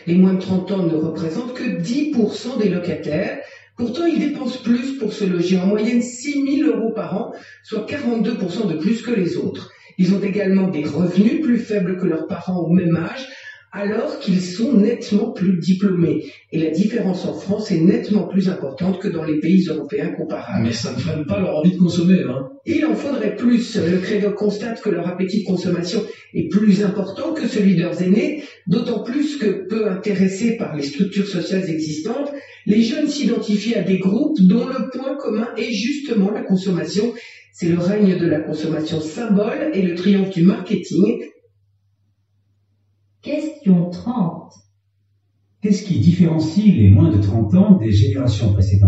Les moins de 30 ans ne représentent que 10% des locataires. Pourtant, ils dépensent plus pour se loger, en moyenne 6 000 € par an, soit 42% de plus que les autres. Ils ont également des revenus plus faibles que leurs parents au même âge, alors qu'ils sont nettement plus diplômés. Et la différence en France est nettement plus importante que dans les pays européens comparables. Mais ça ne freine pas leur envie de consommer, hein. Il en faudrait plus. Le Crédoc constate que leur appétit de consommation est plus important que celui de leurs aînés, d'autant plus que, peu intéressés par les structures sociales existantes, les jeunes s'identifient à des groupes dont le point commun est justement la consommation. C'est le règne de la consommation symbole et le triomphe du marketing. Question 30. Qu'est-ce qui différencie les moins de 30 ans des générations précédentes ?